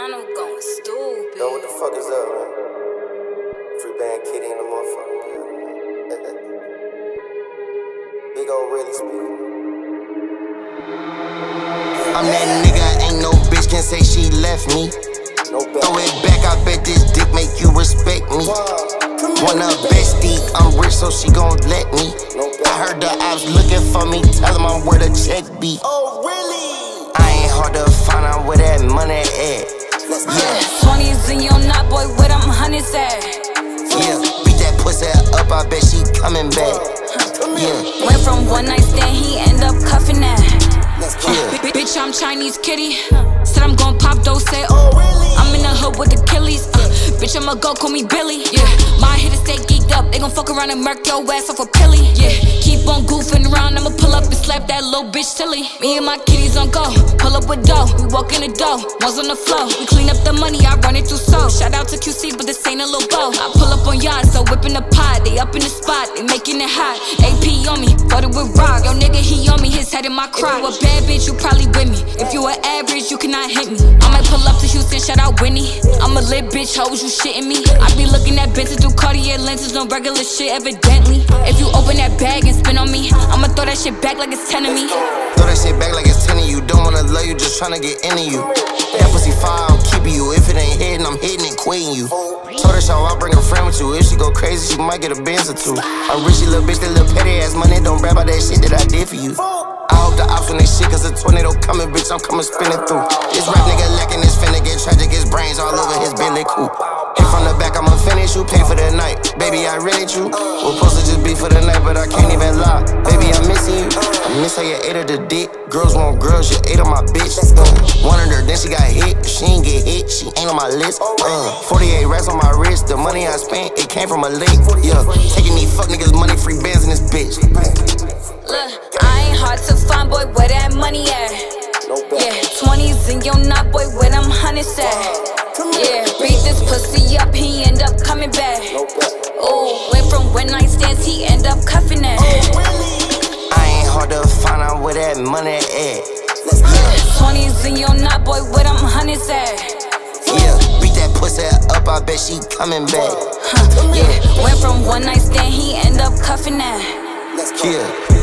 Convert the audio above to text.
Piano going stupid. Yo, what the fuck is up, man? Free band kitty in the motherfucking building. Big old really speaking. I'm that nigga, ain't no bitch can say she left me. No Throw it back, I bet this dick make you respect me. Want a bestie, I'm rich so she gon' let me. I heard the ops looking for me, tell them I'm where the check be. Oh, really? I ain't hard to find out where that money at. Yeah, 20s in your knot, boy, where them hundreds at? yeah, beat that pussy up, I bet she coming back. Yeah, Went from one night stand, he end up cuffing that. yeah. Bitch, I'm Chinese kitty. Said I'm gon' pop those, say, Oh, really? I'm in the hood with Achilles. Bitch, I'ma go, call me Billy. Yeah, my hitters stay geeked up. They gon' fuck around and murk your ass off a pilly. Yeah, keep on goofing around. I'ma pull up and slap that little bitch silly. Me and my kitties on go. Pull up with dough. We walk in the door. One's on the floor. We clean up the money. I run it through soul. Shout out to QC, but this ain't a little bow. I pull up on y'all, so whipping the pot. They up in the spot. They making it hot. AP on me. Voted with rock. Yo, nigga, he on me. His head in my crotch. If you a bad bitch, you probably with me. If you an average, you cannot hit me. I might pull up to Houston. Shout out Winnie. I'm a lit bitch. Hoes, you shitting me? I be looking at bitches through Cartier lenses. No regular shit, evidently. If you open that bag and spin on me, I'ma throw that shit back like it's 10 of me. Throw that shit back like it's 10 of you. Don't wanna love you, just tryna get into you. That pussy fire, I'm keeping you. If it ain't hitting, I'm hitting it, quitting you. Told her so I'll bring a friend with you. If she go crazy, she might get a Benz or two. I'm rich, little bitch, that little petty ass money. Don't rap about that shit that I did for you. I hope the ops when they shit, cause a tornado coming, bitch, I'm coming spinning through. This rap nigga lacking, this finna get tragic, his brains all over his Bentley coupe. Hit from the back, I'ma finish you, pay for the night. Baby, I really you. We're supposed to just be for the night, but I can't even lie. Baby, I'm missing you. I miss how you ate her the dick. Girls want girls, you ate on my bitch. Wanted her, then she got hit. She ain't get hit, she ain't on my list. 48 racks on my wrist. The money I spent, it came from a lick. Yeah, taking these fuck niggas money, free bands in this bitch. Look, I ain't hard to find, boy, where that money at? Yeah, 20s in your knot, boy, where them hundreds at? Yeah, beat this pussy up, he end up coming back. Ooh, went from one night stands, he end up cuffing that. I ain't hard to find out where that money at. 20s in your knot, boy, where them hundreds at? Yeah, beat that pussy up, I bet she coming back. Yeah, went from one night stand, he end up cuffing that. Yeah.